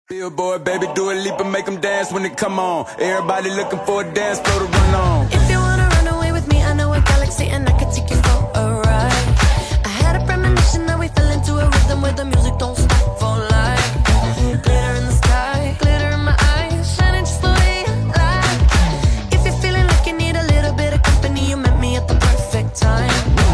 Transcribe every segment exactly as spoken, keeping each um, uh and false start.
Billboard, baby, do a leap and make them dance when it come on. Everybody looking for a dance floor to run on. If you wanna run away with me, I know a galaxy and I can take you for a ride. I had a premonition that we fell into a rhythm where the music don't stop for life. Glitter in the sky, glitter in my eyes, shining just the way I like. If you're feeling like you need a little bit of company, you met me at the perfect time.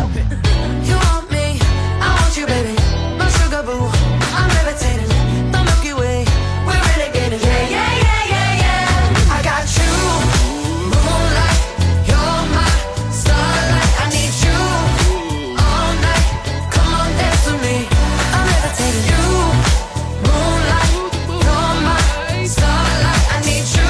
You want me, I want you, baby, my sugar boo, I'm levitating, the Milky Way. Yeah, yeah, yeah, yeah, yeah. I got you, moonlight, you're my starlight. I need you all night. Come on, dance with me. I'm levitating. You, moonlight, you're my starlight. I need you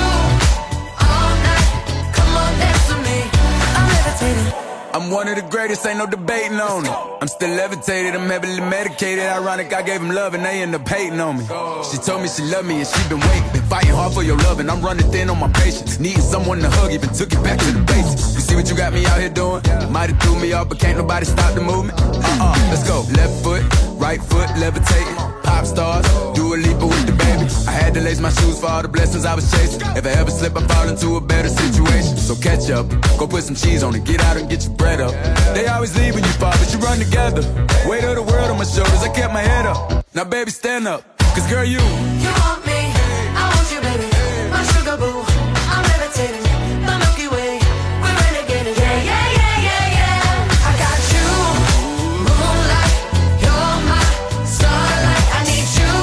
all night. Come on, dance with me. I'm levitating. I'm one of the greatest, ain't no debating on it. I'm still levitated, I'm heavily medicated. Ironic, I gave him love and they end up hating on me. She told me she loved me and she been waiting. Been fighting hard for your love and I'm running thin on my patience. Needing someone to hug, even took it back to the basics. You see what you got me out here doing? Might have threw me off, but can't nobody stop the movement. Uh-uh, let's go. Left foot, right foot, levitating. Pop stars, do a leap with the baby. I had to lace my shoes for all the blessings I was chasing. If I ever slip, I fall into a better situation. So catch up, go put some cheese on it, get out and get your bread up. They always leave when you fall, but you run together. Weight of the world on my shoulders, I kept my head up. Now baby, stand up, cause girl, you You want me, I want you, baby, my sugar boo, I'm levitating, the Milky Way, we're renegading. Yeah, yeah, yeah, yeah, yeah. I got you, moonlight, you're my starlight. I need you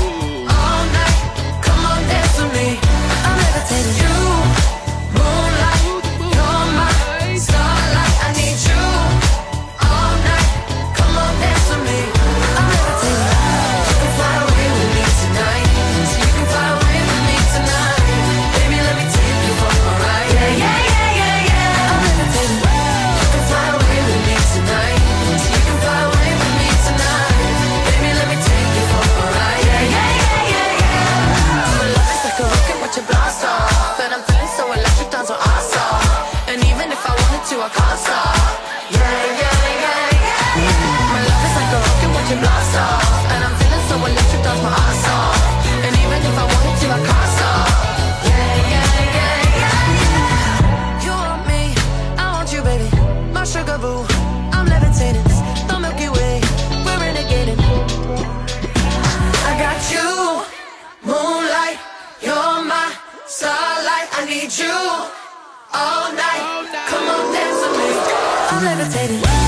all night. Come on, dance with me. I'm levitating. You, moonlight, you're my starlight. I need you all night. Come on, dance with me. I'm levitating. You can fly away with me tonight. So you can fly away with me tonight. Baby, let me take you for a ride. Yeah, yeah, yeah, yeah, yeah. I'm levitating. You can fly away with me tonight. So you can fly away with me tonight. Baby, let me take you for a ride. Yeah, yeah, yeah, yeah, yeah. My love is like a rocket, watch it blast off. And I'm feeling so electric, down so awesome. And even if I wanted to, I can't stop. Yeah, yeah, yeah, yeah. My love is like a rocket, watch it blast off. And I'm feeling so electric, down my ass off. And even if I wanted to, I can't stop. Yeah, yeah, yeah, yeah. You want me, I want you, baby, my sugar boo, I'm levitating, the Milky Way, we're renegading. I got you, moonlight, you're my starlight. I need you all night. Come on, dance with me. I'm levitating.